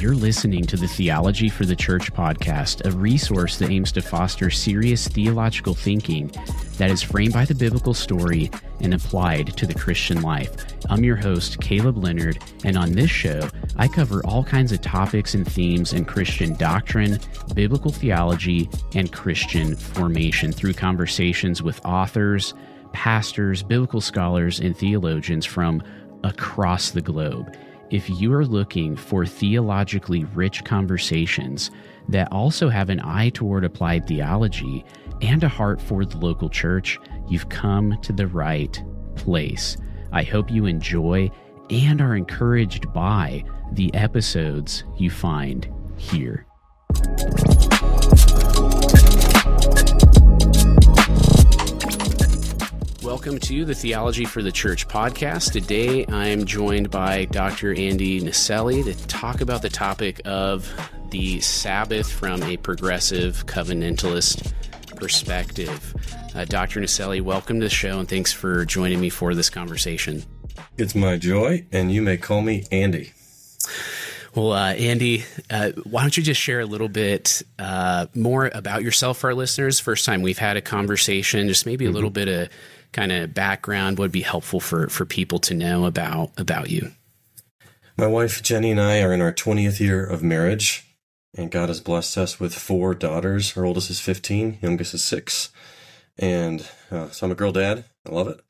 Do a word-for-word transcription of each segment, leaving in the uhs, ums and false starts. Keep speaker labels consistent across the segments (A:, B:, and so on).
A: You're listening to the Theology for the Church podcast, a resource that aims to foster serious theological thinking that is framed by the biblical story and applied to the Christian life. I'm your host, Caleb Leonard, and on this show, I cover all kinds of topics and themes in Christian doctrine, biblical theology, and Christian formation through conversations with authors, pastors, biblical scholars, and theologians from across the globe. If you are looking for theologically rich conversations that also have an eye toward applied theology and a heart for the local church, you've come to the right place. I hope you enjoy and are encouraged by the episodes you find here. Welcome to the Theology for the Church podcast. Today, I'm joined by Doctor Andy Naselli to talk about the topic of the Sabbath from a progressive covenantalist perspective. Uh, Doctor Naselli, welcome to the show, and thanks for joining me for this conversation.
B: It's my joy, and you may call me Andy.
A: Well, uh, Andy, uh, why don't you just share a little bit uh, more about yourself for our listeners? First time we've had a conversation, just maybe a mm-hmm. little bit of kind of background would be helpful for, for people to know about, about you.
B: My wife, Jenny, and I are in our twentieth year of marriage, and God has blessed us with four daughters. Our oldest is fifteen, youngest is six, and uh, so I'm a girl dad. I love it.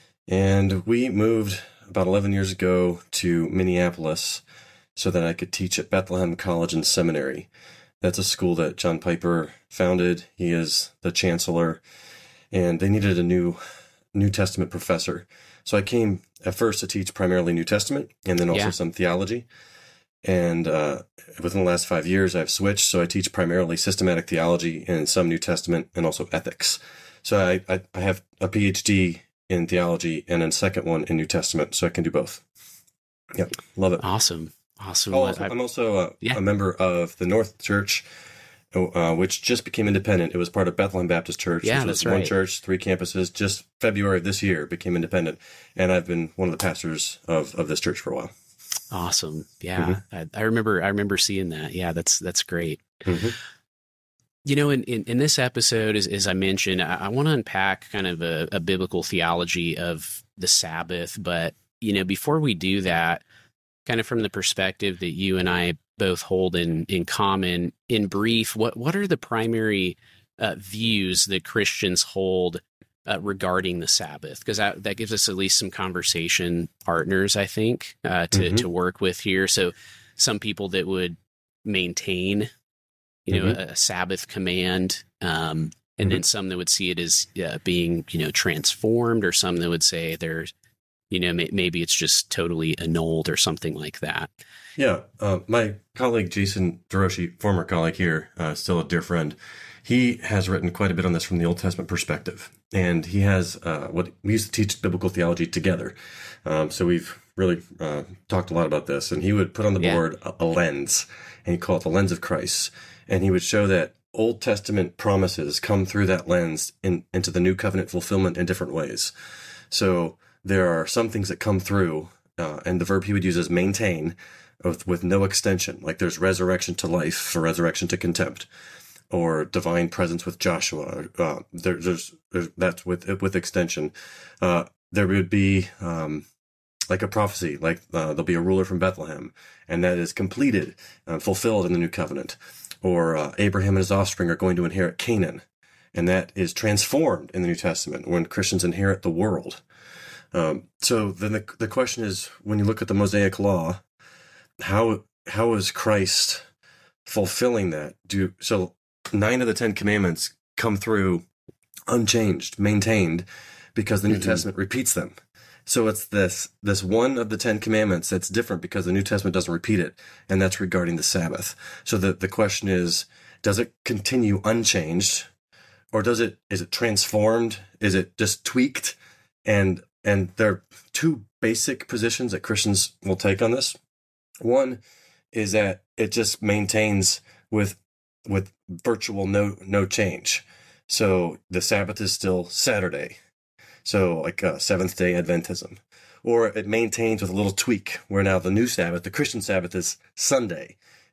B: And we moved about eleven years ago to Minneapolis so that I could teach at Bethlehem College and Seminary. That's a school that John Piper founded. He is the chancellor, and they needed a new New Testament professor. So I came at first to teach primarily New Testament and then also yeah. some theology. And uh, within the last five years, I've switched. So I teach primarily systematic theology and some New Testament and also ethics. So I, I, I have a P H D in theology and a second one in New Testament. So I can do both. Yep. Love it.
A: Awesome. Awesome.
B: Oh, also, I'm also a, yeah. a member of the North Church, Uh, which just became independent. It was part of Bethlehem Baptist Church,
A: yeah,
B: which was
A: that's
B: one
A: right.
B: church, three campuses. Just February of this year became independent, and I've been one of the pastors of, of this church for a while.
A: Awesome, yeah, mm-hmm. I, I remember. I remember seeing that. Yeah, that's that's great.
B: Mm-hmm.
A: You know, in, in, in this episode, as, as I mentioned, I, I want to unpack kind of a, a biblical theology of the Sabbath. But you know, before we do that, kind of from the perspective that you and I both hold in, in common, in brief, what, what are the primary uh, views that Christians hold uh, regarding the Sabbath? Because that, that gives us at least some conversation partners, I think, uh, to, mm-hmm. to work with here. So some people that would maintain, you know, mm-hmm. a, a Sabbath command, um, and mm-hmm. then some that would see it as uh, being, you know, transformed, or some that would say there's, you know, may, maybe it's just totally annulled or something like that.
B: Yeah. Uh, my colleague, Jason DeRoshi, former colleague here, uh, still a dear friend, he has written quite a bit on this from the Old Testament perspective. And he has uh, what we used to teach biblical theology together. Um, so we've really uh, talked a lot about this. And he would put on the yeah. board a, a lens, and he'd call it the lens of Christ. And he would show that Old Testament promises come through that lens in, into the new covenant fulfillment in different ways. So there are some things that come through, uh, and the verb he would use is maintain, with, with no extension. Like there's resurrection to life or resurrection to contempt, or divine presence with Joshua. Uh, there, there's, there's that's with with extension. Uh, there would be um, like a prophecy, like uh, there'll be a ruler from Bethlehem, and that is completed, uh, fulfilled in the new covenant. Or uh, Abraham and his offspring are going to inherit Canaan, and that is transformed in the New Testament when Christians inherit the world. Um, so then the the question is, when you look at the Mosaic Law, how how is Christ fulfilling that? Do so nine of the Ten Commandments come through unchanged, maintained, because the New mm-hmm. Testament repeats them. So it's this this one of the Ten Commandments that's different because the New Testament doesn't repeat it, and that's regarding the Sabbath. So the the question is, does it continue unchanged, or does it is it transformed? Is it just tweaked? And And there are two basic positions that Christians will take on this. One is that it just maintains with with virtual no no change. So the Sabbath is still Saturday. So like uh, Seventh-day Adventism. Or it maintains with a little tweak, where now the new Sabbath, the Christian Sabbath, is Sunday.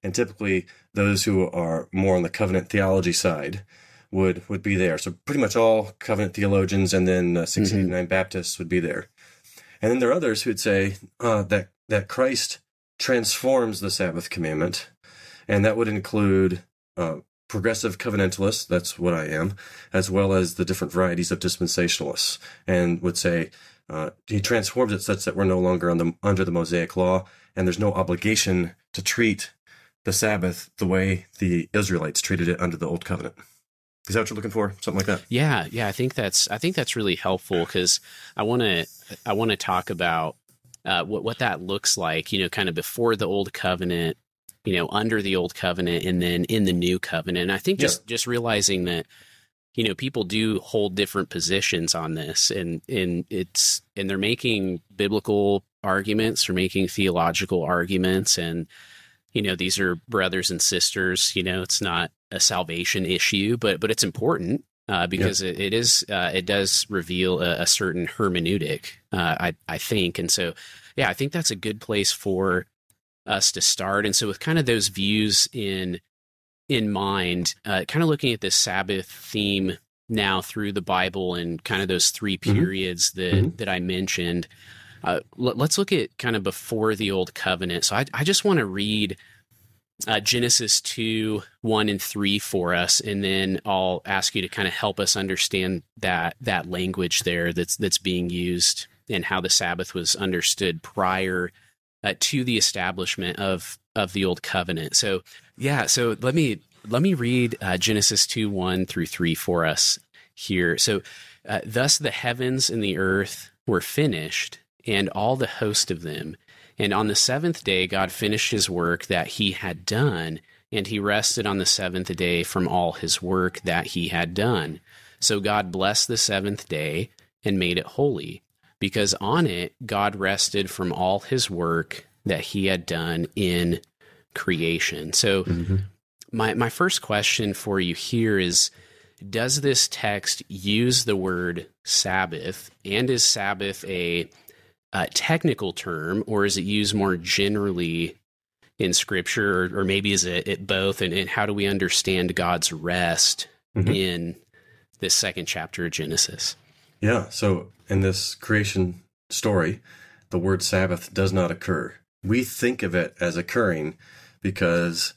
B: And typically those who are more on the covenant theology side would, would be there. So pretty much all covenant theologians and then uh, sixteen eighty-nine mm-hmm. Baptists would be there. And then there are others who'd say uh, that, that Christ transforms the Sabbath commandment. And that would include uh, progressive covenantalists, that's what I am, as well as the different varieties of dispensationalists, and would say uh, he transforms it such that we're no longer on the, under the Mosaic law, and there's no obligation to treat the Sabbath the way the Israelites treated it under the Old Covenant. Is that what you're looking for? Something like that?
A: Yeah, yeah. I think that's I think that's really helpful, because I want to I want to talk about uh, what what that looks like. You know, kind of before the Old Covenant, you know, under the Old Covenant, and then in the New Covenant. And I think just yeah. just realizing that, you know, people do hold different positions on this, and and it's and they're making biblical arguments, or making theological arguments, and you know, these are brothers and sisters. You know, it's not a salvation issue, but but it's important uh, because yeah. it, it is uh, it does reveal a, a certain hermeneutic, uh, I I think, and so yeah, I think that's a good place for us to start. And so with kind of those views in in mind, uh, kind of looking at this Sabbath theme now through the Bible and kind of those three periods mm-hmm. that mm-hmm. that I mentioned. Uh, let, let's look at kind of before the Old Covenant. So I, I just want to read uh, Genesis two, one and three for us, and then I'll ask you to kind of help us understand that that language there that's that's being used, and how the Sabbath was understood prior uh, to the establishment of of the Old Covenant. So yeah, so let me let me read uh, Genesis two, one through three for us here. So uh, thus the heavens and the earth were finished, and all the host of them. And on the seventh day, God finished his work that he had done, and he rested on the seventh day from all his work that he had done. So God blessed the seventh day and made it holy, because on it God rested from all his work that he had done in creation. So mm-hmm. my, my first question for you here is, does this text use the word Sabbath, and is Sabbath a Uh, technical term, or is it used more generally in Scripture, or, or maybe is it, it both? And, and how do we understand God's rest mm-hmm. in this second chapter of Genesis?
B: Yeah, so in this creation story, the word Sabbath does not occur. We think of it as occurring because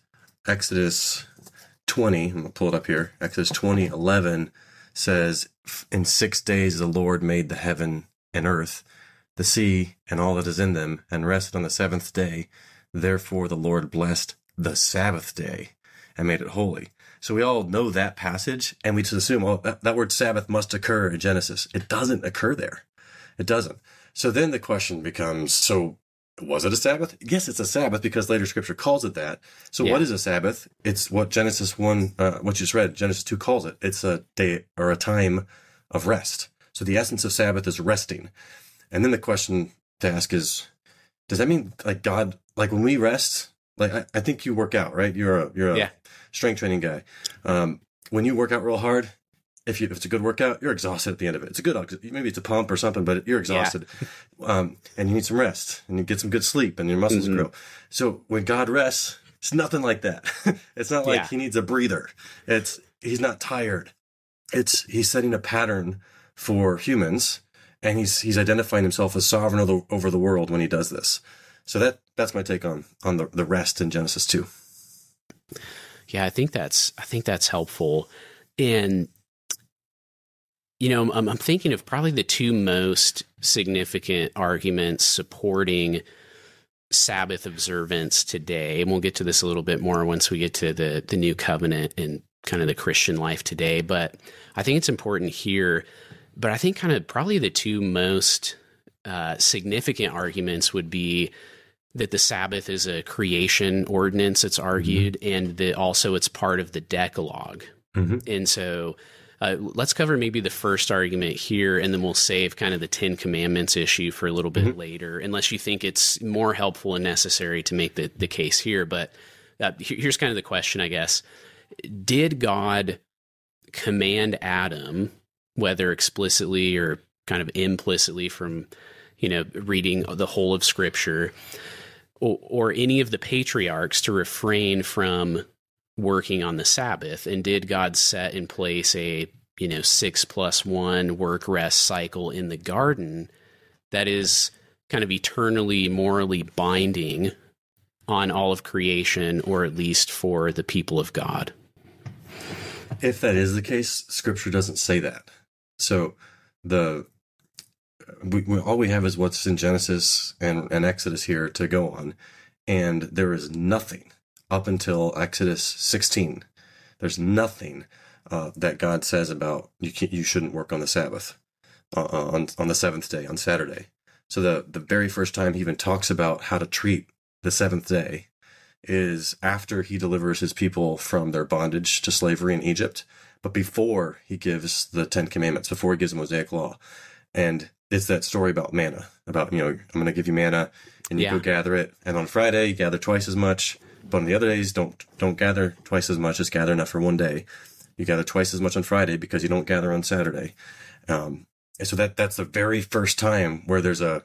B: Exodus twenty, I'm going to pull it up here, Exodus twenty, eleven says, in six days the Lord made the heaven and earth, the sea and all that is in them, and rested on the seventh day. Therefore the Lord blessed the Sabbath day and made it holy. So we all know that passage, and we just assume, oh, that, that word Sabbath must occur in Genesis. It doesn't occur there. It doesn't. So then the question becomes, so was it a Sabbath? Yes, it's a Sabbath, because later Scripture calls it that. So yeah. What is a Sabbath? It's what Genesis one, uh, what you just read, Genesis two calls it. It's a day or a time of rest. So the essence of Sabbath is resting. And then the question to ask is, does that mean like God, like when we rest, like I, I think you work out, right? You're a, you're a yeah. strength training guy. Um, when you work out real hard, if you, if it's a good workout, you're exhausted at the end of it. It's a good, maybe it's a pump or something, but you're exhausted. Yeah. um, and you need some rest, and you get some good sleep, and your muscles mm-hmm. grow. So when God rests, it's nothing like that. It's not like yeah. he needs a breather. It's, he's not tired. It's, he's setting a pattern for humans. And he's he's identifying himself as sovereign over the, over the world when he does this. So that that's my take on on the, the rest in Genesis two.
A: Yeah, I think that's I think that's helpful. And you know, I'm, I'm thinking of probably the two most significant arguments supporting Sabbath observance today. And we'll get to this a little bit more once we get to the the New Covenant and kind of the Christian life today. But I think it's important here. But I think kind of probably the two most uh, significant arguments would be that the Sabbath is a creation ordinance, it's argued, mm-hmm. and that also it's part of the Decalogue. Mm-hmm. And so uh, let's cover maybe the first argument here, and then we'll save kind of the Ten Commandments issue for a little bit mm-hmm. later, unless you think it's more helpful and necessary to make the, the case here. But uh, here's kind of the question, I guess. Did God command Adam, whether explicitly or kind of implicitly from, you know, reading the whole of Scripture, or, or any of the patriarchs to refrain from working on the Sabbath? And did God set in place a, you know, six plus one work rest cycle in the garden that is kind of eternally morally binding on all of creation, or at least for the people of God?
B: If that is the case, Scripture doesn't say that. So the we, we, all we have is what's in Genesis and, and Exodus here to go on, and there is nothing up until Exodus sixteen. There's nothing uh, that God says about you can't, you shouldn't work on the Sabbath, uh, on on the seventh day, on Saturday. So the the very first time he even talks about how to treat the seventh day is after he delivers his people from their bondage to slavery in Egypt, but before he gives the Ten Commandments, before he gives the Mosaic Law. And it's that story about manna, about, you know, I'm going to give you manna and you
A: Yeah.
B: go gather it. And on Friday, you gather twice as much, but on the other days, don't, don't gather twice as much, just gather enough for one day. You gather twice as much on Friday because you don't gather on Saturday. Um, and so that, that's the very first time where there's a,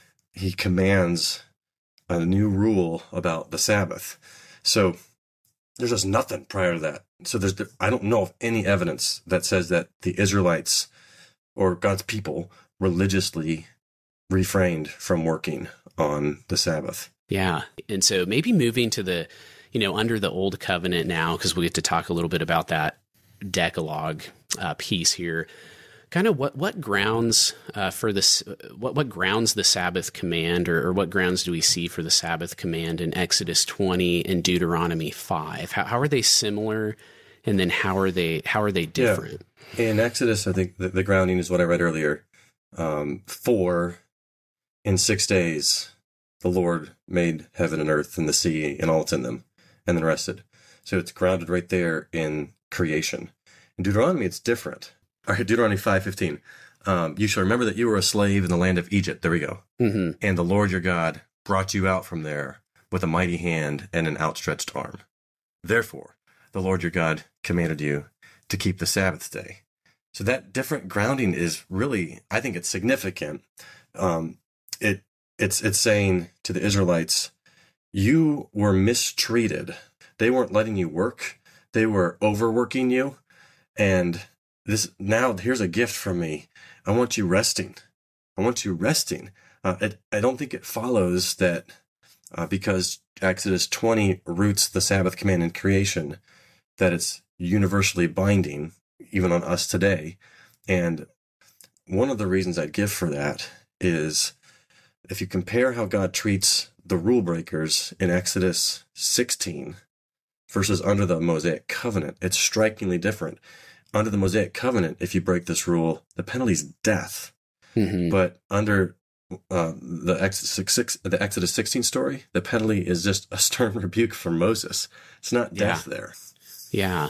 B: he commands a new rule about the Sabbath. So there's just nothing prior to that. So there's, I don't know of any evidence that says that the Israelites or God's people religiously refrained from working on the Sabbath.
A: Yeah. And so maybe moving to the, you know, under the old covenant now, because we get to talk a little bit about that Decalogue uh, piece here. Kind of what, what grounds uh, for this, what, what grounds the Sabbath command, or, or what grounds do we see for the Sabbath command in Exodus twenty and Deuteronomy five? How, how are they similar? And then how are they, how are they different?
B: Yeah. In Exodus, I think the, the grounding is what I read earlier. Um, four, in six days, the Lord made heaven and earth and the sea and all that's in them, and then rested. So it's grounded right there in creation. In Deuteronomy, it's different. All right, Deuteronomy five fifteen. Um, you shall remember that you were a slave in the land of Egypt. There we go.
A: Mm-hmm.
B: And the Lord your God brought you out from there with a mighty hand and an outstretched arm. Therefore, the Lord your God commanded you to keep the Sabbath day. So that different grounding is really, I think it's significant. Um, it it's it's saying to the Israelites, you were mistreated. They weren't letting you work. They were overworking you. And this now here's a gift from me. I want you resting. I want you resting. Uh, it, I don't think it follows that uh, because Exodus twenty roots the Sabbath command in creation, that it's universally binding, even on us today. And one of the reasons I'd give for that is if you compare how God treats the rule breakers in Exodus sixteen versus under the Mosaic covenant, it's strikingly different. Under the Mosaic covenant, if you break this rule, the penalty is death.
A: Mm-hmm.
B: But under uh, the, Exodus six, the Exodus sixteen story, the penalty is just a stern rebuke for Moses. It's not death
A: Yeah.
B: there.
A: Yeah.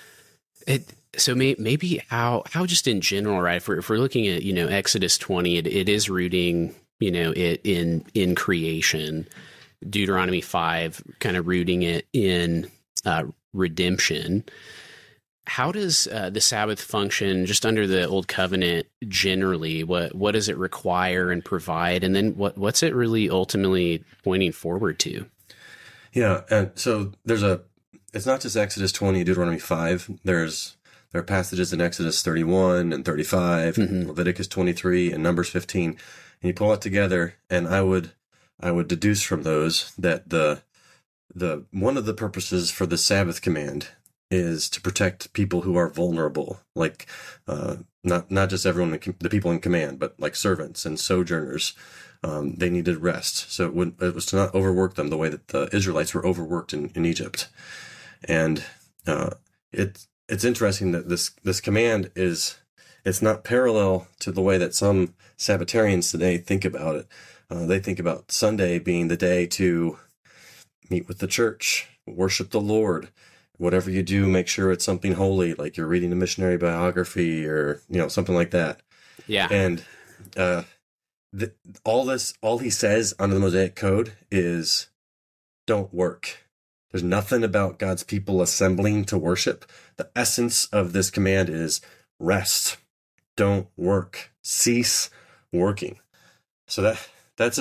A: It, so may, maybe how, how just in general, right? If we're, if we're looking at, you know, Exodus twenty, it, it is rooting, you know, it in, in creation. Deuteronomy five kind of rooting it in uh, redemption. How does uh, the Sabbath function just under the Old Covenant generally? What what does it require and provide? And then what what's it really ultimately pointing forward to?
B: Yeah, and so there's a, it's not just Exodus twenty, Deuteronomy five. There's, there are passages in Exodus thirty-one and thirty-five,
A: Mm-hmm.
B: and Leviticus twenty-three and Numbers fifteen. And you pull it together, and I would, I would deduce from those that the, the, one of the purposes for the Sabbath command is to protect people who are vulnerable, like uh, not not just everyone, the people in command, but like servants and sojourners. Um, they needed rest, so it, would, it was to not overwork them the way that the Israelites were overworked in, in Egypt. And uh, it it's interesting that this this command is, it's not parallel to the way that some Sabbatarians today think about it. Uh, they think about Sunday being the day to meet with the church, worship the Lord. Whatever you do, make sure it's something holy, like you're reading a missionary biography or, you know, something like that.
A: Yeah.
B: And uh, the, all this, all he says under the Mosaic Code is don't work. There's nothing about God's people assembling to worship. The essence of this command is rest. Don't work. Cease working. So that that's just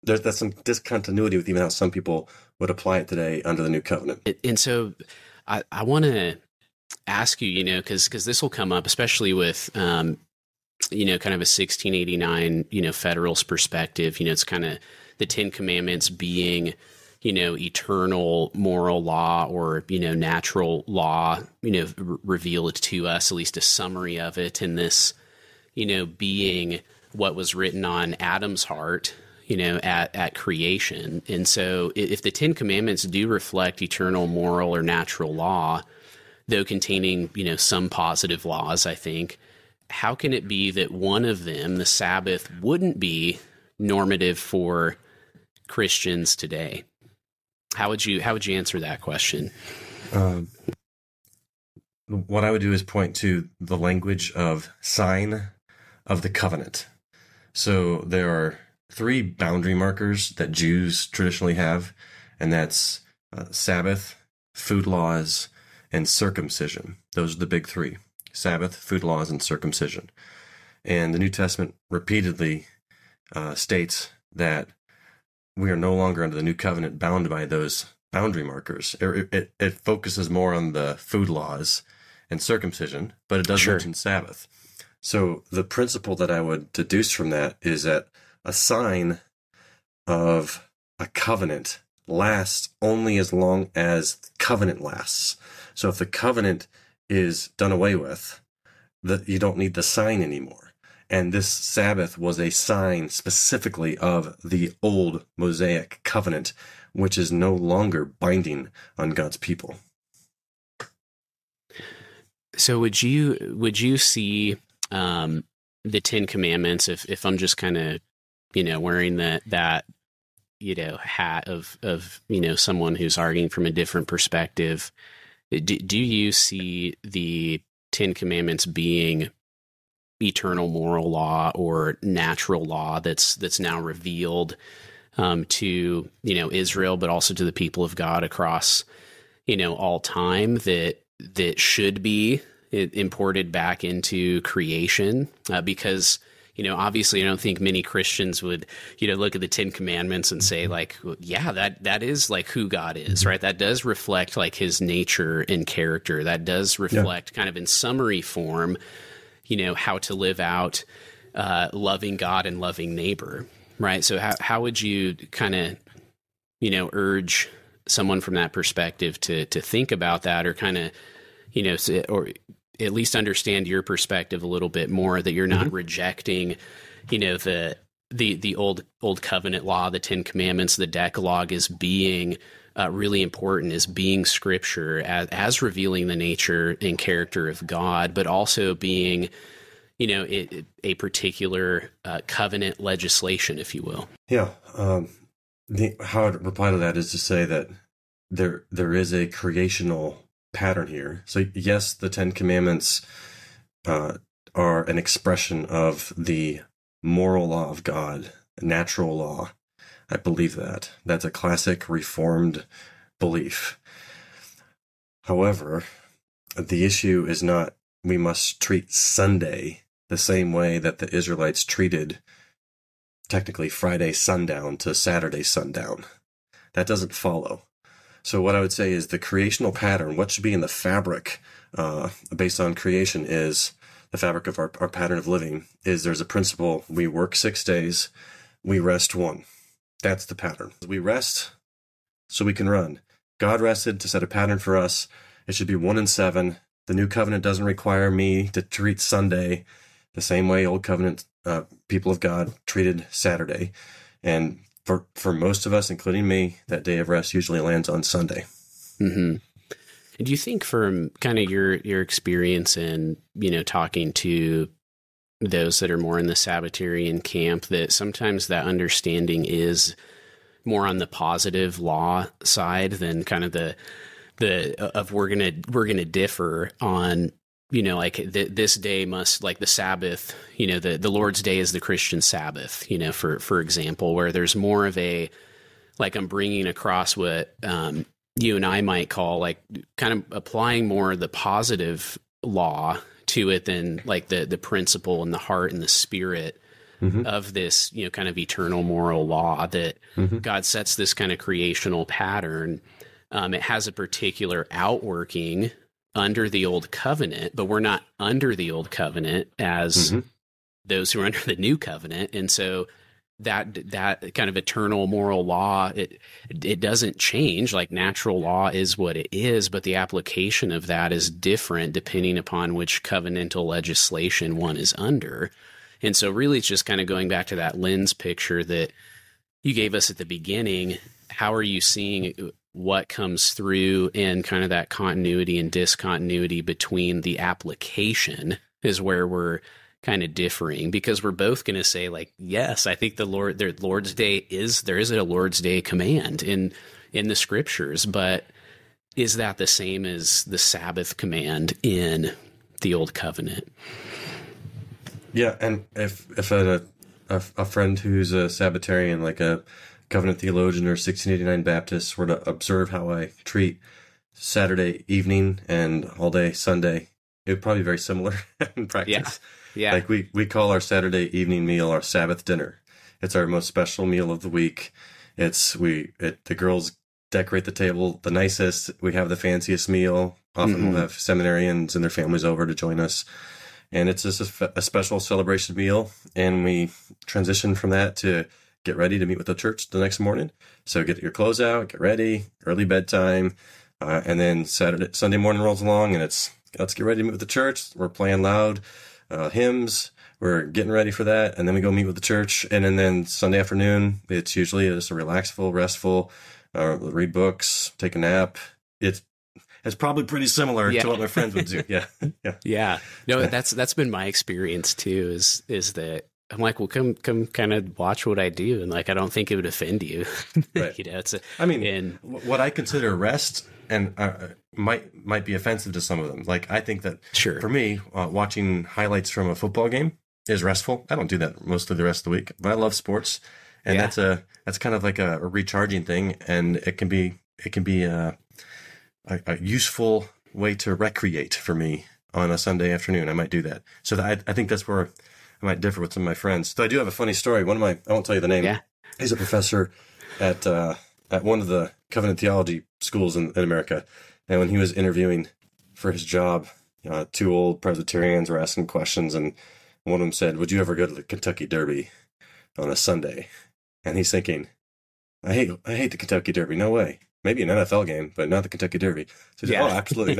B: there's that's some discontinuity with even how some people would apply it today under the new covenant.
A: And so I, I want to ask you, you know, because because this will come up, especially with, um, you know, kind of a sixteen eighty-nine, you know, Federalist perspective. You know, it's kind of the Ten Commandments being, you know, eternal moral law or, you know, natural law, you know, r- revealed to us, at least a summary of it. And this, you know, being what was written on Adam's heart, you know, at, at creation. And so if the Ten Commandments do reflect eternal moral or natural law, though containing, you know, some positive laws, I think, how can it be that one of them, the Sabbath, wouldn't be normative for Christians today? How would you, how would you answer that question?
B: Um, what I would do is point to the language of sign of the covenant. So there are three boundary markers that Jews traditionally have, and that's uh, Sabbath, food laws, and circumcision. Those are the big three: Sabbath, food laws, and circumcision. And the New Testament repeatedly uh, states that we are no longer under the new covenant bound by those boundary markers. It, it, it focuses more on the food laws and circumcision, but it does
A: Sure.
B: mention Sabbath. So the principle that I would deduce from that is that a sign of a covenant lasts only as long as the covenant lasts. So if the covenant is done away with, the, you don't need the sign anymore. And this Sabbath was a sign specifically of the old Mosaic covenant, which is no longer binding on God's people.
A: So would you would you see um, the Ten Commandments, if if I'm just kind of, you know, wearing that that you know hat of of you know someone who's arguing from a different perspective, do, do you see the Ten Commandments being eternal moral law or natural law that's that's now revealed um, to you know Israel, but also to the people of God across you know all time, that that should be imported back into creation? Uh, because you know obviously I don't think many Christians would you know look at the Ten Commandments and say like, well, yeah, that that is like who God is, right? That does reflect like his nature and character. That does reflect yeah. kind of in summary form, you know, how to live out uh, loving God and loving neighbor, right? So how how would you kind of, you know, urge someone from that perspective to to think about that, or kind of, you know, or at least understand your perspective a little bit more, that you're not mm-hmm. rejecting, you know, the the the old old covenant law, the Ten Commandments, the Decalogue as being Uh, really important, as being scripture, as, as revealing the nature and character of God, but also being, you know, it, a particular uh, covenant legislation, if you will.
B: Yeah. Um, the, how I'd reply to that is to say that there there is a creational pattern here. So yes, the Ten Commandments uh, are an expression of the moral law of God, natural law. I believe that. That's a classic Reformed belief. However, the issue is not we must treat Sunday the same way that the Israelites treated technically Friday sundown to Saturday sundown. That doesn't follow. So what I would say is the creational pattern, what should be in the fabric uh, based on creation, is the fabric of our, our pattern of living, is there's a principle: we work six days, we rest one. That's the pattern. We rest so we can run. God rested to set a pattern for us. It should be one and seven. The new covenant doesn't require me to treat Sunday the same way old covenant uh, people of God treated Saturday. And for, for most of us, including me, that day of rest usually lands on Sunday.
A: Mm-hmm. And do you think, from kind of your, your experience in, you know, talking to those that are more in the Sabbatarian camp, that sometimes that understanding is more on the positive law side than kind of the the of we're gonna we're gonna differ on, you know, like th- this day must, like the Sabbath, you know, the the Lord's Day is the Christian Sabbath, you know, for for example, where there's more of a, like, I'm bringing across what um, you and I might call, like, kind of applying more of the positive law to it than like the the principle and the heart and the spirit mm-hmm. of this, you know, kind of eternal moral law that mm-hmm. God sets this kind of creational pattern. Um, it has a particular outworking under the old covenant, but we're not under the old covenant as mm-hmm. those who are under the new covenant. And so that that kind of eternal moral law, it it doesn't change. Like natural law is what it is, but the application of that is different depending upon which covenantal legislation one is under. And so really it's just kind of going back to that lens picture that you gave us at the beginning. How are you seeing what comes through, and kind of that continuity and discontinuity between the application is where we're kind of differing, because we're both going to say, like, yes, I think the Lord, their Lord's Day is, there is a Lord's Day command in, in the scriptures, but is that the same as the Sabbath command in the old covenant?
B: Yeah. And if, if a, a, a friend who's a Sabbatarian, like a Covenant theologian or sixteen eighty-nine Baptist, were to observe how I treat Saturday evening and all day Sunday, it would probably be very similar in practice.
A: Yeah. Yeah.
B: Like we, we call our Saturday evening meal our Sabbath dinner. It's our most special meal of the week. It's we it, the girls decorate the table the nicest. We have the fanciest meal. Often mm-hmm. we'll have seminarians and their families over to join us. And it's just a, a special celebration meal. And we transition from that to get ready to meet with the church the next morning. So get your clothes out, get ready, early bedtime. Uh, and then Saturday, Sunday morning rolls along and it's, let's get ready to meet with the church. We're playing loud uh, hymns. We're getting ready for that. And then we go meet with the church. And then, then Sunday afternoon, it's usually just a relaxful, restful, uh, read books, take a nap. It's, it's probably pretty similar yeah. to what my friends would do. Yeah. Yeah.
A: Yeah. No, that's, that's been my experience too, is, is that I'm like, well, come, come kind of watch what I do. And like, I don't think it would offend you.
B: Right.
A: You know, it's a,
B: I mean,
A: and,
B: what I consider rest and uh, might, might be offensive to some of them. Like, I think that
A: sure.
B: for me, uh, watching highlights from a football game is restful. I don't do that most of the rest of the week, but I love sports. And yeah. that's a, that's kind of like a, a recharging thing. And it can be, it can be a, a, a useful way to recreate for me on a Sunday afternoon. I might do that. So that I, I think that's where I might differ with some of my friends. So I do have a funny story. One of my, I won't tell you the name.
A: Yeah.
B: He's a professor at, uh, at one of the covenant theology schools in, in America. And when he was interviewing for his job, uh, two old Presbyterians were asking questions. And one of them said, would you ever go to the Kentucky Derby on a Sunday? And he's thinking, I hate, I hate the Kentucky Derby. No way. Maybe an N F L game, but not the Kentucky Derby. So he's yeah. like, oh, absolutely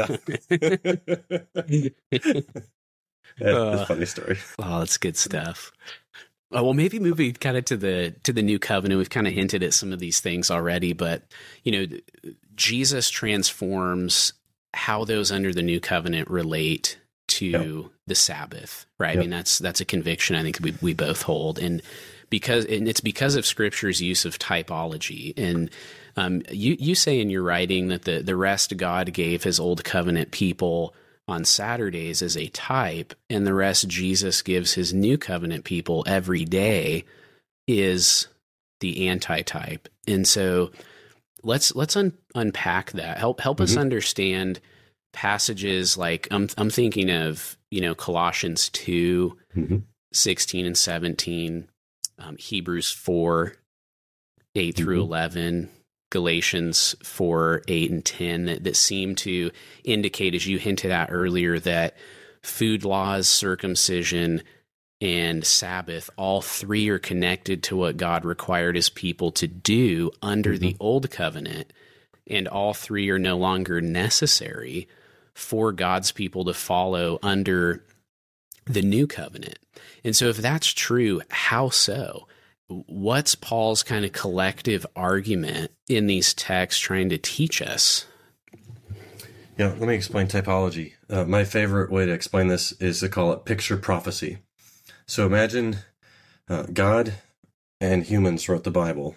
B: not. Yeah, uh, it's a funny story.
A: Oh, that's good stuff. Uh, well, maybe moving kind of to the to the new covenant, we've kind of hinted at some of these things already, but you know, Jesus transforms how those under the new covenant relate to yep. the Sabbath, right? Yep. I mean, that's that's a conviction I think we we both hold, and because and it's because of Scripture's use of typology. And um, you you say in your writing that the the rest God gave His old covenant people on Saturdays as a type, and the rest Jesus gives His new covenant people every day is the antitype. And so let's let's un- unpack that. Help help mm-hmm. us understand passages like I'm I'm thinking of, you know, Colossians two, mm-hmm. sixteen and seventeen, um, Hebrews four, eight mm-hmm. through eleven, Galatians four, eight, and ten that, that seem to indicate, as you hinted at earlier, that food laws, circumcision, and Sabbath, all three are connected to what God required His people to do under mm-hmm. the Old Covenant, and all three are no longer necessary for God's people to follow under the New Covenant. And so if that's true, how so? What's Paul's kind of collective argument in these texts trying to teach us?
B: Yeah, let me explain typology. Uh, my favorite way to explain this is to call it picture prophecy. So imagine uh, God and humans wrote the Bible.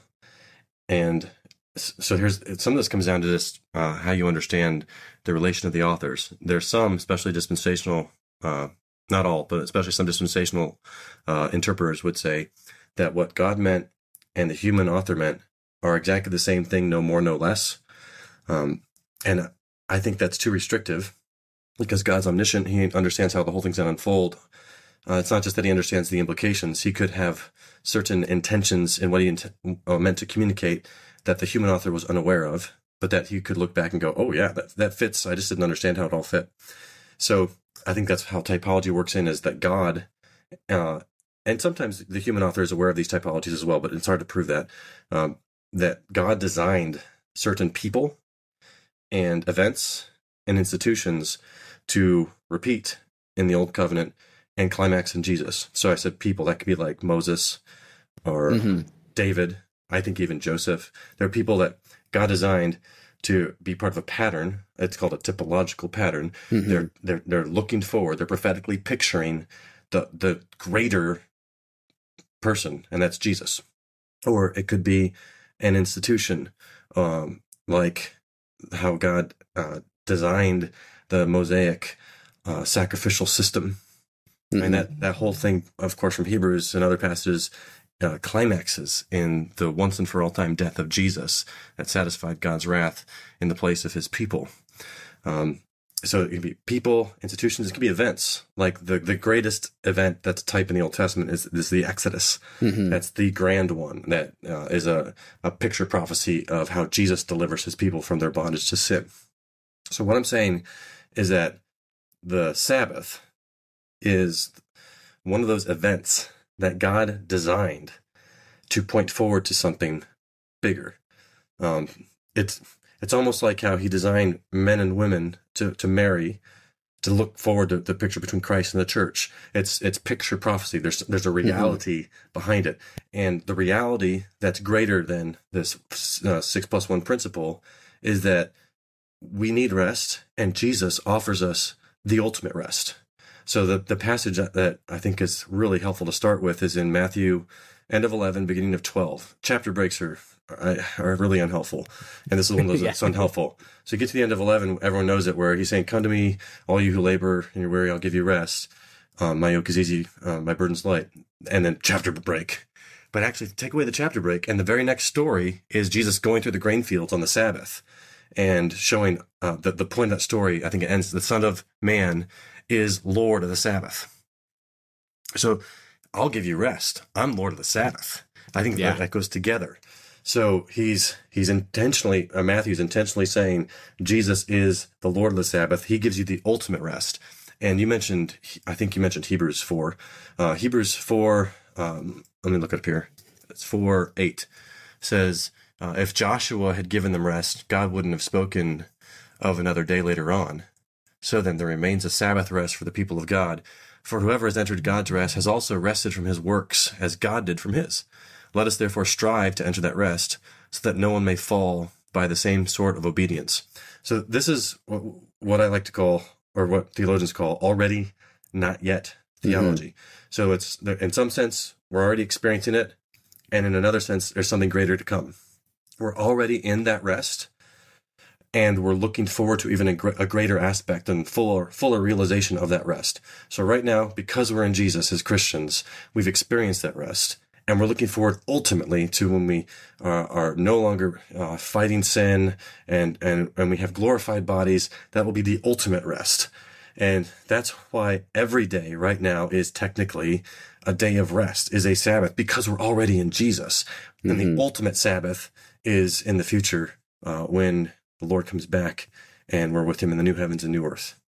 B: And so here's some of this comes down to this, uh, how you understand the relation of the authors. There's some, especially dispensational, uh, not all, but especially some dispensational uh, interpreters would say that what God meant and the human author meant are exactly the same thing, no more, no less. Um, and I think that's too restrictive because God's omniscient. He understands how the whole thing's going to unfold. Uh, it's not just that he understands the implications. He could have certain intentions in what he int- uh, meant to communicate that the human author was unaware of, but that he could look back and go, oh yeah, that, that fits. I just didn't understand how it all fit. So I think that's how typology works in, is that God, uh, and sometimes the human author is aware of these typologies as well, but it's hard to prove that, um, that God designed certain people and events and institutions to repeat in the Old Covenant and climax in Jesus. So I said people, that could be like Moses or mm-hmm. David. I think even Joseph. There are people that God designed to be part of a pattern. It's called a typological pattern. Mm-hmm. They're they're they're looking forward. They're prophetically picturing the the greater person, and that's Jesus. Or it could be an institution, um, like how God uh, designed the Mosaic uh, sacrificial system. Mm-hmm. And that, that whole thing, of course, from Hebrews and other passages, uh, climaxes in the once and for all time death of Jesus that satisfied God's wrath in the place of his people. Um, so it could be people, institutions, it could be events. Like the, the greatest event that's type in the Old Testament is, is the Exodus. Mm-hmm. That's the grand one that uh, is a, a picture prophecy of how Jesus delivers his people from their bondage to sin. So what I'm saying is that the Sabbath is one of those events that God designed to point forward to something bigger. Um, it's it's almost like how he designed men and women to, to marry, to look forward to the picture between Christ and the church. It's it's picture prophecy. There's there's a reality mm-hmm. behind it, and the reality that's greater than this uh, six plus one principle is that we need rest, and Jesus offers us the ultimate rest. So the, the passage that I think is really helpful to start with is in Matthew, end of eleven, beginning of twelve. Chapter breaks are are really unhelpful, and this is one of those yeah. that's unhelpful. So you get to the end of eleven, everyone knows it, where he's saying, "Come to me, all you who labor and you're weary, I'll give you rest. Um, my yoke is easy, uh, my burden's light." And then chapter break. But actually, take away the chapter break, and the very next story is Jesus going through the grain fields on the Sabbath and showing uh, the, the point of that story. I think it ends, the Son of Man is Lord of the Sabbath. So I'll give you rest. I'm Lord of the Sabbath. I think yeah. that, that goes together. So he's he's intentionally, uh, Matthew's intentionally saying Jesus is the Lord of the Sabbath. He gives you the ultimate rest. And you mentioned, I think you mentioned Hebrews four. Uh, Hebrews four, um, let me look up here. It's four eight. Says, uh, if Joshua had given them rest, God wouldn't have spoken of another day later on. So then there remains a Sabbath rest for the people of God. For whoever has entered God's rest has also rested from his works, as God did from his. Let us therefore strive to enter that rest, so that no one may fall by the same sort of obedience. So this is what I like to call, or what theologians call, already, not yet theology. Mm-hmm. So it's, in some sense, we're already experiencing it, and in another sense, there's something greater to come. We're already in that rest, and we're looking forward to even a, gr- a greater aspect and fuller, fuller realization of that rest. So right now, because we're in Jesus as Christians, we've experienced that rest, and we're looking forward ultimately to when we uh, are no longer uh, fighting sin, and, and, and we have glorified bodies. That will be the ultimate rest. And that's why every day right now is technically a day of rest, is a Sabbath, because we're already in Jesus. Mm-hmm. And the ultimate Sabbath is in the future uh, when the Lord comes back and we're with him in the new heavens and new earth.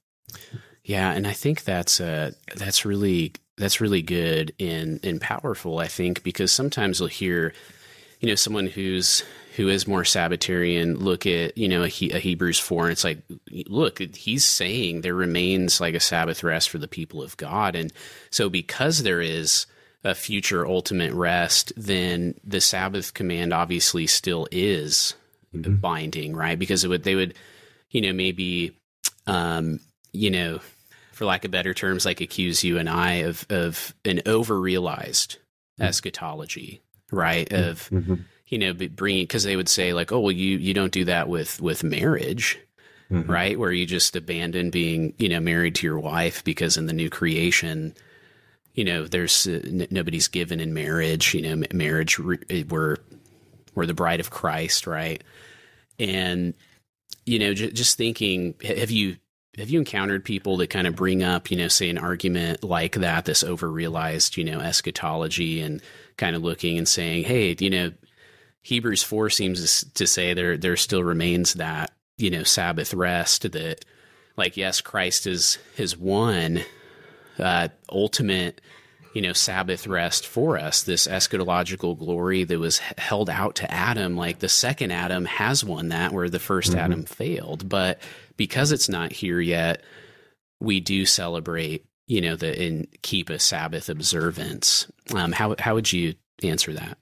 A: Yeah. And I think that's, uh, that's really, that's really good and, and powerful, I think, because sometimes you'll hear, you know, someone who's, who is more Sabbatarian look at, you know, a, he, a Hebrews four, and it's like, look, he's saying there remains like a Sabbath rest for the people of God. And so because there is a future ultimate rest, then the Sabbath command obviously still is mm-hmm. binding, right? Because it would, they would, you know, maybe, um, you know, for lack of better terms, like accuse you and I of, of an over-realized mm-hmm. eschatology, right? Of, mm-hmm. you know, bringing, because they would say like, oh, well, you, you don't do that with, with marriage, mm-hmm. right? Where you just abandon being, you know, married to your wife, because in the new creation, you know, there's uh, n- nobody's given in marriage, you know, marriage, re- we're, we're the bride of Christ, right? And, you know, j- just thinking, have you, have you encountered people that kind of bring up, you know, say an argument like that, this overrealized, you know, eschatology, and kind of looking and saying, hey, you know, Hebrews four seems to say there there still remains that, you know, Sabbath rest, that, like, yes, Christ is his one uh, ultimate, you know, Sabbath rest for us, this eschatological glory that was held out to Adam. Like, the second Adam has won that, where the first mm-hmm. Adam failed. But because it's not here yet, we do celebrate, you know, the and keep a Sabbath observance. Um, how how would you answer that?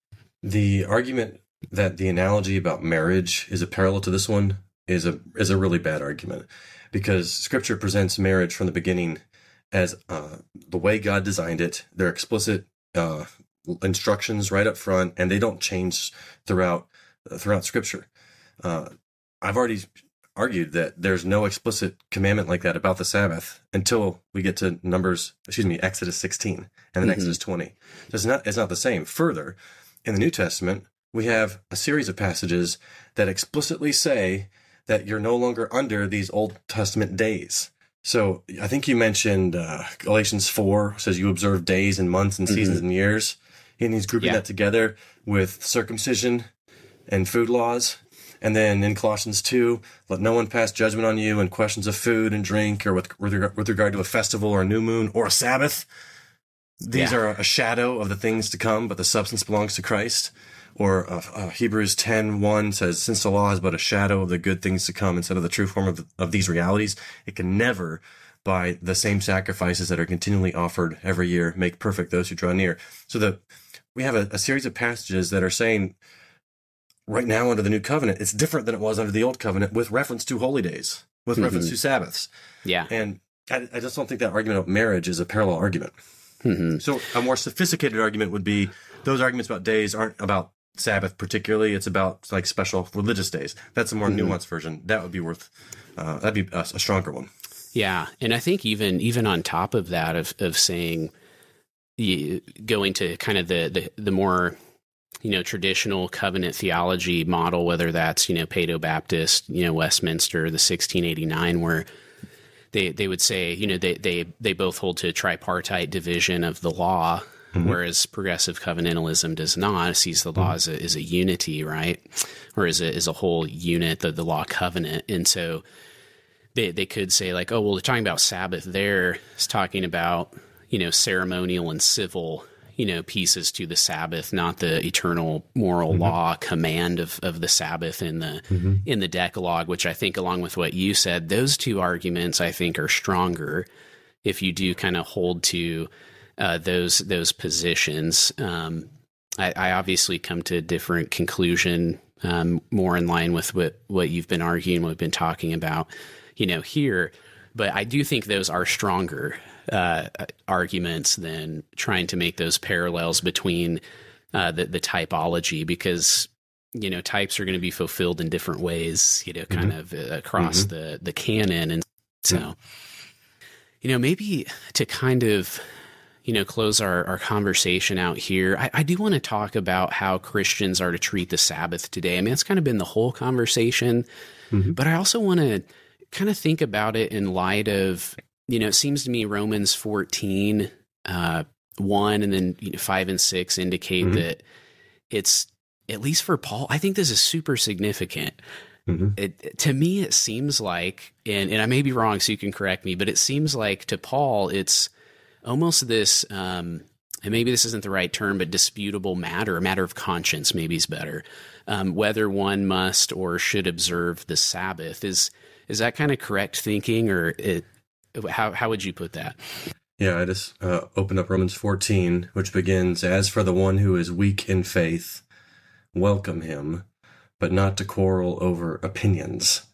B: The argument that the analogy about marriage is a parallel to this one is a is a really bad argument, because Scripture presents marriage from the beginning as uh, the way God designed it. They're explicit uh, instructions right up front, and they don't change throughout uh, throughout Scripture. Uh, I've already argued that there's no explicit commandment like that about the Sabbath until we get to Numbers, excuse me, Exodus sixteen and then mm-hmm. Exodus twenty. So it's not, it's not the same. Further, in the New Testament, we have a series of passages that explicitly say that you're no longer under these Old Testament days. So I think you mentioned uh, Galatians four says you observe days and months and seasons mm-hmm. and years. And he's grouping yeah. that together with circumcision and food laws. And then in Colossians two, let no one pass judgment on you in questions of food and drink, or with, with, regard, with regard to a festival or a new moon or a Sabbath. These yeah. are a shadow of the things to come, but the substance belongs to Christ. Or uh, uh, Hebrews ten one says, since the law is but a shadow of the good things to come instead of the true form of, of these realities, it can never, by the same sacrifices that are continually offered every year, make perfect those who draw near. So the, we have a, a series of passages that are saying, right now under the new covenant, it's different than it was under the old covenant, with reference to holy days, with mm-hmm. reference to Sabbaths. Yeah. And I, I just don't think that argument of marriage is a parallel argument. Mm-hmm. So a more sophisticated argument would be, those arguments about days aren't about Sabbath particularly, it's about like special religious days. That's a more mm-hmm. nuanced version. That would be worth, uh, that'd be a, a stronger one.
A: Yeah. And I think even, even on top of that, of, of saying, you, going to kind of the, the, the more, you know, traditional covenant theology model, whether that's, you know, Paedo-Baptist, you know, Westminster, the sixteen eighty-nine, where they, they would say, you know, they, they, they both hold to a tripartite division of the law, mm-hmm. whereas progressive covenantalism does not. It sees the law mm-hmm. as a, as a unity, right? Or as a, as a whole unit, the, the law covenant. And so they, they could say like, oh, well, they're talking about Sabbath there. It's talking about, you know, ceremonial and civil, you know, pieces to the Sabbath, not the eternal moral mm-hmm. law command of, of the Sabbath in the mm-hmm. in the Decalogue, which I think, along with what you said, those two arguments I think are stronger if you do kind of hold to uh, those those positions. Um, I, I obviously come to a different conclusion, um, more in line with what, what you've been arguing, what we've been talking about, you know, here. But I do think those are stronger uh, arguments than trying to make those parallels between uh, the, the typology, because, you know, types are going to be fulfilled in different ways, you know, kind mm-hmm. of uh, across mm-hmm. the, the canon. And so, mm-hmm. you know, maybe to kind of, you know, close our, our conversation out here, I, I do want to talk about how Christians are to treat the Sabbath today. I mean, it's kind of been the whole conversation, mm-hmm. but I also want to kind of think about it in light of, you know, it seems to me Romans fourteen, uh, one, and then you know, five and six indicate mm-hmm. that it's, at least for Paul, I think this is super significant. Mm-hmm. It, to me, it seems like, and, and I may be wrong, so you can correct me, but it seems like to Paul, it's almost this, um, and maybe this isn't the right term, but disputable matter, a matter of conscience maybe is better, um, whether one must or should observe the Sabbath. Is is that kind of correct thinking, or it, how how would you put that?
B: Yeah, I just uh, opened up Romans fourteen, which begins, as for the one who is weak in faith, welcome him, but not to quarrel over opinions.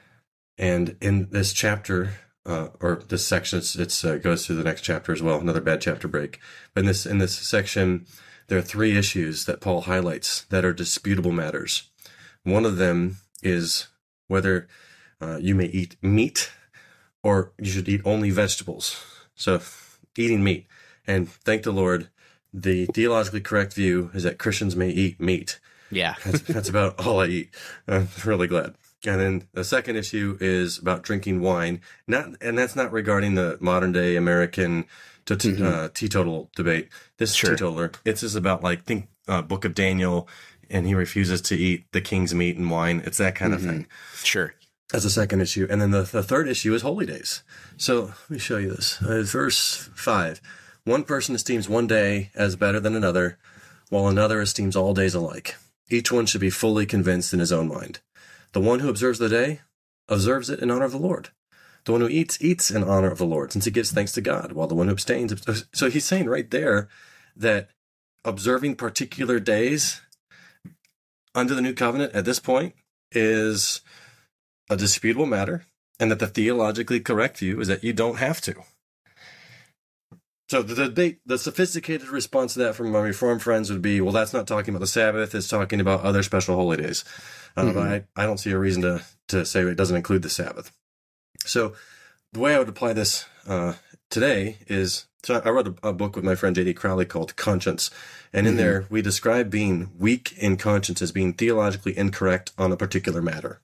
B: And in this chapter, uh, or this section, it's, it's uh, goes through the next chapter as well, another bad chapter break. But in this in this section, there are three issues that Paul highlights that are disputable matters. One of them is whether uh, you may eat meat or you should eat only vegetables. So eating meat. And thank the Lord, the theologically correct view is that Christians may eat meat.
A: Yeah.
B: that's, that's about all I eat. I'm really glad. And then the second issue is about drinking wine, not, and that's not regarding the modern day American to, mm-hmm. uh, teetotal debate. This sure. teetotaler, it's just about like think uh, Book of Daniel, and he refuses to eat the king's meat and wine. It's that kind mm-hmm. of thing.
A: Sure.
B: That's the second issue. And then the, the third issue is holy days. So let me show you this. Uh, verse five. One person esteems one day as better than another, while another esteems all days alike. Each one should be fully convinced in his own mind. The one who observes the day observes it in honor of the Lord. The one who eats, eats in honor of the Lord, since he gives thanks to God, while the one who abstains. So he's saying right there that observing particular days under the new covenant at this point is a disputable matter, and that the theologically correct view is that you don't have to. So the debate, the sophisticated response to that from my Reformed friends would be, well, that's not talking about the Sabbath, it's talking about other special holy days. Uh, mm-hmm. But I, I don't see a reason to, to say it doesn't include the Sabbath. So the way I would apply this uh, today is, so I wrote a, a book with my friend J D Crowley called Conscience, and in mm-hmm. there we describe being weak in conscience as being theologically incorrect on a particular matter.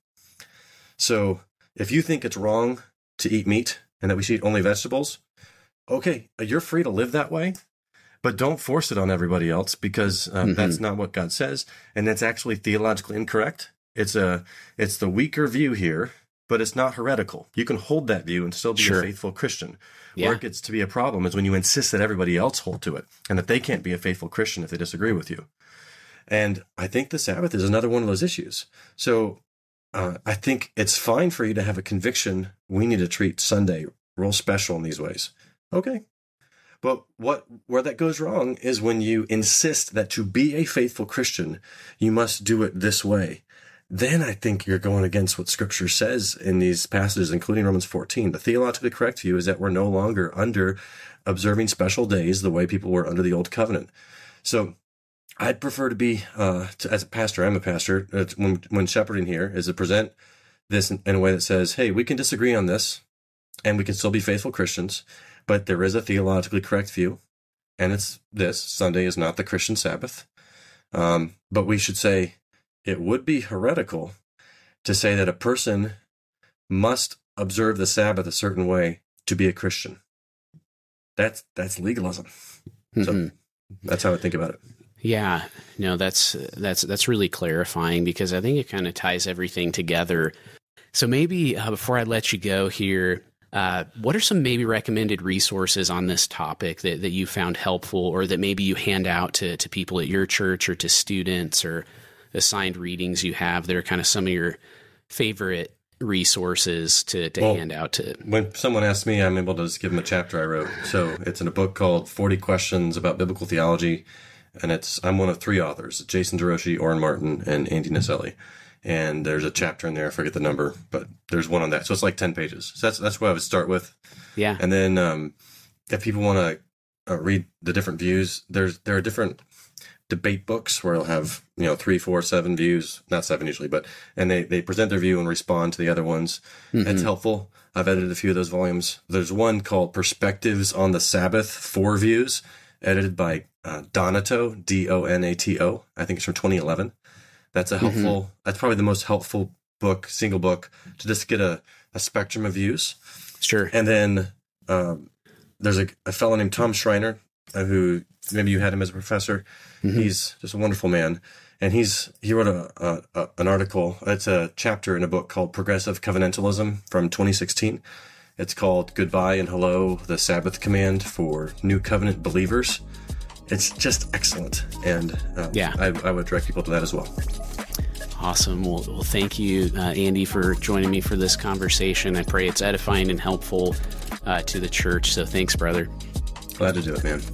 B: So if you think it's wrong to eat meat and that we should eat only vegetables, okay, you're free to live that way, but don't force it on everybody else, because um, mm-hmm. that's not what God says, and that's actually theologically incorrect. It's a it's the weaker view here, but it's not heretical. You can hold that view and still be sure. a faithful Christian. Yeah. Where it gets to be a problem is when you insist that everybody else hold to it, and that they can't be a faithful Christian if they disagree with you. And I think the Sabbath is another one of those issues. So Uh, I think it's fine for you to have a conviction, we need to treat Sunday real special in these ways. Okay. But what where that goes wrong is when you insist that to be a faithful Christian, you must do it this way. Then I think you're going against what Scripture says in these passages, including Romans fourteen. The theologically correct view is that we're no longer under observing special days the way people were under the Old Covenant. So I'd prefer to be, uh, to, as a pastor, I'm a pastor, uh, when, when shepherding here, is to present this in, in a way that says, hey, we can disagree on this, and we can still be faithful Christians, but there is a theologically correct view, and it's this: Sunday is not the Christian Sabbath. Um, but we should say it would be heretical to say that a person must observe the Sabbath a certain way to be a Christian. That's, that's legalism. Mm-hmm. So that's how I think about it.
A: Yeah, no, that's that's that's really clarifying, because I think it kind of ties everything together. So maybe uh, before I let you go here, uh, what are some maybe recommended resources on this topic that, that you found helpful, or that maybe you hand out to, to people at your church or to students, or assigned readings you have that are kind of some of your favorite resources to, to well, hand out to?
B: When someone asks me, I'm able to just give them a chapter I wrote. So it's in a book called forty Questions About Biblical Theology. And it's I'm one of three authors: Jason DeRouchie, Orrin Martin, and Andy Naselli. And there's a chapter in there, I forget the number, but there's one on that. So it's like ten pages. So that's that's what I would start with.
A: Yeah.
B: And then um, if people want to uh, read the different views, there's there are different debate books where they'll have, you know, three, four, seven views, not seven usually, but and they, they present their view and respond to the other ones. Mm-hmm. It's helpful. I've edited a few of those volumes. There's one called Perspectives on the Sabbath, Four Views, edited by uh, Donato, D O N A T O. I think it's from twenty eleven. That's a helpful, mm-hmm. that's probably the most helpful book, single book, to just get a, a spectrum of views.
A: Sure.
B: And then um, there's a, a fellow named Tom Schreiner, uh, who maybe you had him as a professor. Mm-hmm. He's just a wonderful man. And he's he wrote a, a, a an article. It's a chapter in a book called Progressive Covenantalism from twenty sixteen. It's called Goodbye and Hello, the Sabbath Command for New Covenant Believers. It's just excellent. And uh, yeah. I, I would direct people to that as well.
A: Awesome. Well, well thank you, uh, Andy, for joining me for this conversation. I pray it's edifying and helpful uh, to the church. So thanks, brother.
B: Glad to do it, man.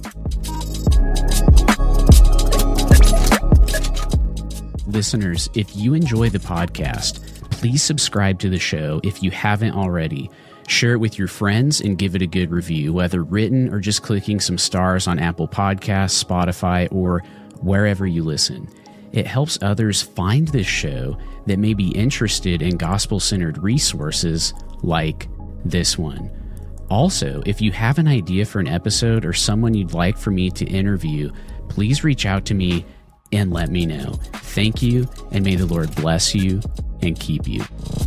A: Listeners, if you enjoy the podcast, please subscribe to the show if you haven't already. Share it with your friends and give it a good review, whether written or just clicking some stars on Apple Podcasts, Spotify, or wherever you listen. It helps others find this show that may be interested in gospel-centered resources like this one. Also, if you have an idea for an episode or someone you'd like for me to interview, please reach out to me and let me know. thank you, and may the Lord bless you and keep you.